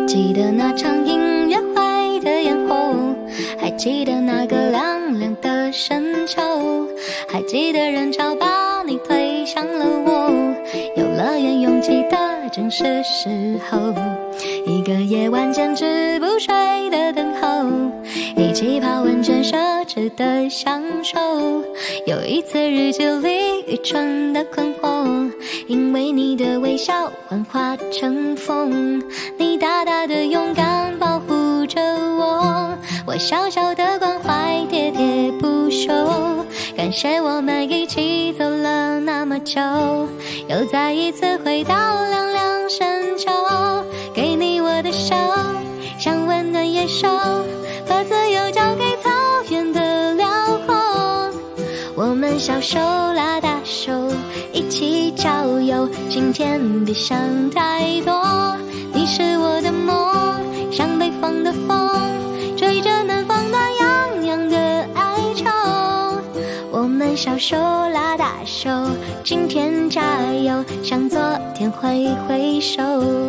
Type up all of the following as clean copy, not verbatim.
记得那场音乐会的烟火，还记得那个凉凉的深秋，还记得人潮把你推向了我，游乐园拥挤的正是时候，一个夜晚坚持不睡的等候，一起泡温泉奢侈的享受，有一次日记里愚蠢的困惑，因为你的微笑幻化成风，你大大的勇敢保护着我，我小小的关怀喋喋不休，感谢我们一起走了那么久，又再一次回到凉凉深秋，给你我的手，像温暖野兽，把自由交给草原的辽阔，我们小手拉大手一起郊游，今天别想太多，你是我的梦，像北方的风，吹着南方暖洋洋的哀愁，我们小手拉大手，今天加油，向昨天挥挥手。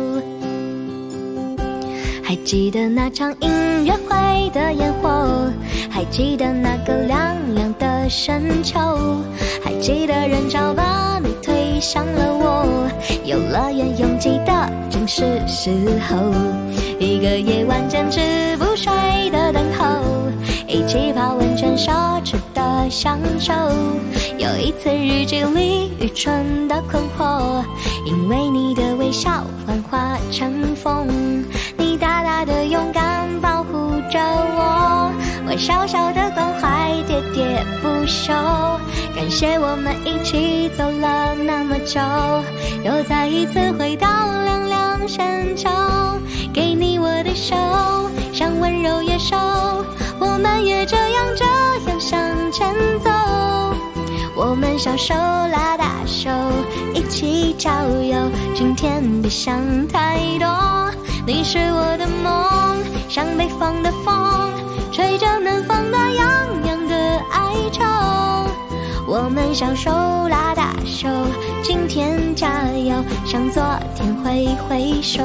还记得那场音乐会的烟火，还记得那个凉凉的深秋，还记得人潮把你推向了我，游乐园拥挤的正是时候，一个夜晚坚持不睡的等候，一起泡温泉奢侈的享受，有一次日记里愚蠢的困惑，因为你的微笑幻化成风，你大大的勇敢保护着我，我小小的关怀喋喋不休，感谢我们一起走了那么久，又再一次回到凉凉深秋，给你我的手，像温柔野兽，我们也这样向前走，我们小手拉大手一起郊游，今天别想太多，你是我的梦，像北方的风，吹着南方暖洋洋的哀愁，我们小手拉大手，今天加油，向昨天挥挥手。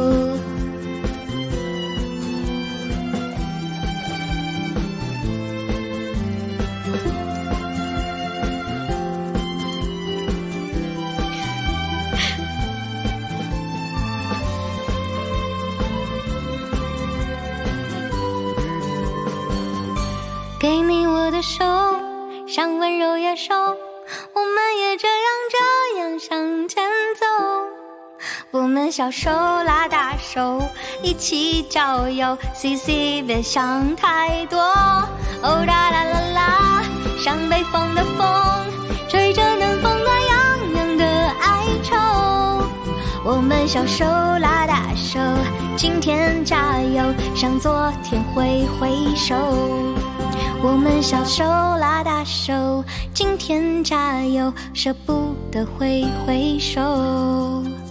给你我的手，像温柔野兽，我们也这样向前走，我们小手拉大手一起郊游，CC 别想太多，哦啦啦啦啦，像北方的风，吹着南方暖洋洋的哀愁，我们小手拉大手，今天加油，向昨天挥挥手，我们小手拉大手，今天加油，舍不得挥挥手。